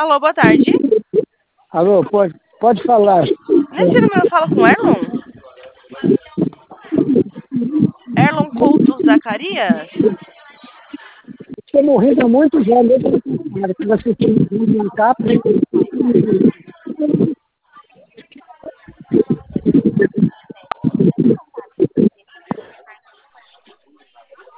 Alô, boa tarde. Alô, pode falar. Nesse número eu falo com o Erlon? Erlon Couto Zacarias? Você morrendo há muitos anos, que você tem uma capa.